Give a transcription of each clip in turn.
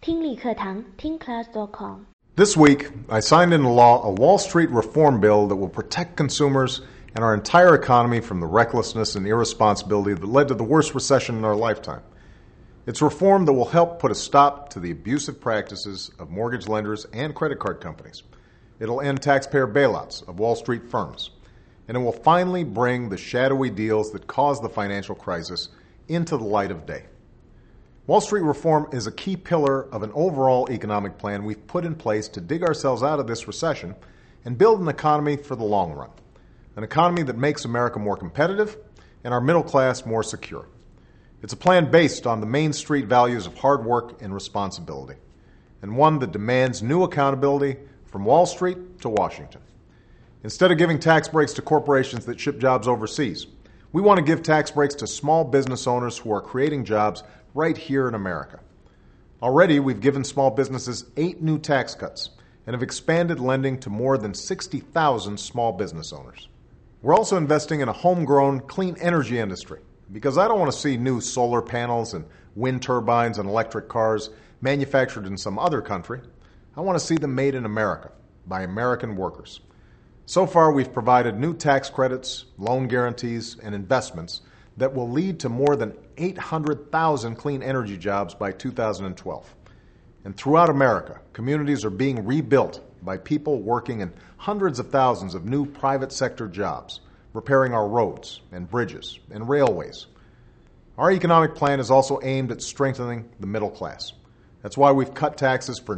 听力课堂听class.com。 This week, I signed into law a Wall Street reform bill that will protect consumers and our entire economy from the recklessness and irresponsibility that led to the worst recession in our lifetime. It's reform that will help put a stop to the abusive practices of mortgage lenders and credit card companies. It'll end taxpayer bailouts of Wall Street firms. And it will finally bring the shadowy deals that caused the financial crisis into the light of day. Wall Street reform is a key pillar of an overall economic plan we've put in place to dig ourselves out of this recession and build an economy for the long run. An economy that makes America more competitive and our middle class more secure. It's a plan based on the Main Street values of hard work and responsibility, and one that demands new accountability from Wall Street to Washington. Instead of giving tax breaks to corporations that ship jobs overseas, we want to give tax breaks to small business owners who are creating jobs right here in America. Already, we've given small businesses 8 new tax cuts and have expanded lending to more than 60,000 small business owners. We're also investing in a homegrown clean energy industry because I don't want to see new solar panels and wind turbines and electric cars manufactured in some other country. I want to see them made in America by American workers. So far, we've provided new tax credits, loan guarantees, and investments that will lead to more than 800,000 clean energy jobs by 2012. And throughout America, communities are being rebuilt by people working in hundreds of thousands of new private sector jobs, repairing our roads and bridges and railways. Our economic plan is also aimed at strengthening the middle class. That's why we've cut taxes for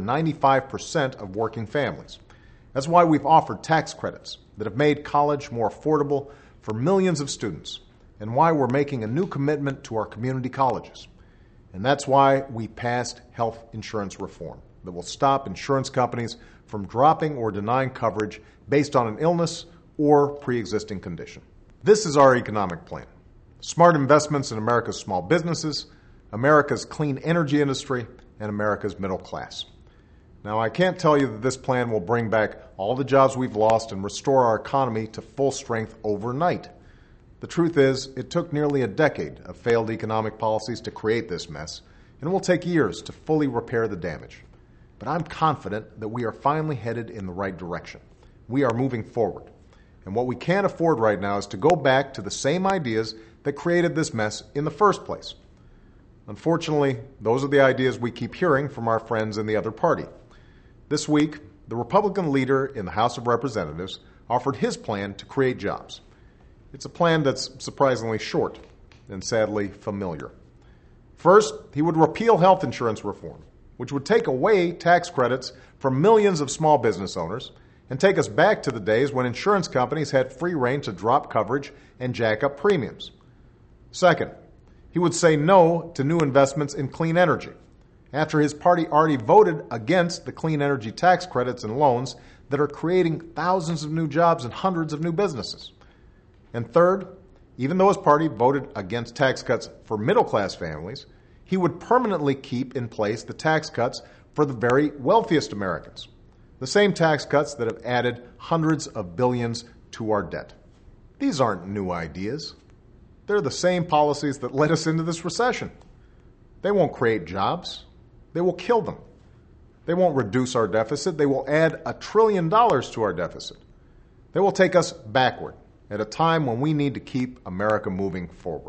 95% of working families. That's why we've offered tax credits that have made college more affordable for millions of students, and why we're making a new commitment to our community colleges. And that's why we passed health insurance reform that will stop insurance companies from dropping or denying coverage based on an illness or pre-existing condition. This is our economic plan. Smart investments in America's small businesses, America's clean energy industry, and America's middle class. Now, I can't tell you that this plan will bring back all the jobs we've lost and restore our economy to full strength overnight. The truth is, it took nearly a decade of failed economic policies to create this mess, and it will take years to fully repair the damage. But I'm confident that we are finally headed in the right direction. We are moving forward. And what we can't afford right now is to go back to the same ideas that created this mess in the first place. Unfortunately, those are the ideas we keep hearing from our friends in the other party. This week, the Republican leader in the House of Representatives offered his plan to create jobs. It's a plan that's surprisingly short and sadly familiar. First, he would repeal health insurance reform, which would take away tax credits from millions of small business owners and take us back to the days when insurance companies had free rein to drop coverage and jack up premiums. Second, he would say no to new investments in clean energy, after his party already voted against the clean energy tax credits and loans that are creating thousands of new jobs and hundreds of new businesses. And third, even though his party voted against tax cuts for middle-class families, he would permanently keep in place the tax cuts for the very wealthiest Americans, the same tax cuts that have added hundreds of billions to our debt. These aren't new ideas. They're the same policies that led us into this recession. They won't create jobs. They will kill them. They won't reduce our deficit. They will add $1 trillion to our deficit. They will take us backward at a time when we need to keep America moving forward.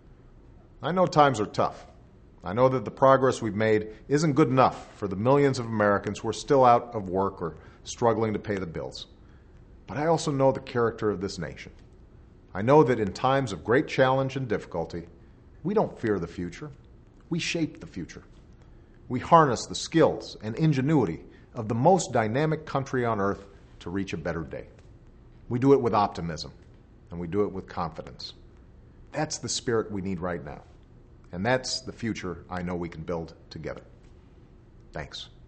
I know times are tough. I know that the progress we've made isn't good enough for the millions of Americans who are still out of work or struggling to pay the bills. But I also know the character of this nation. I know that in times of great challenge and difficulty, we don't fear the future. We shape the future. We harness the skills and ingenuity of the most dynamic country on earth to reach a better day. We do it with optimism, and we do it with confidence. That's the spirit we need right now, and that's the future I know we can build together. Thanks.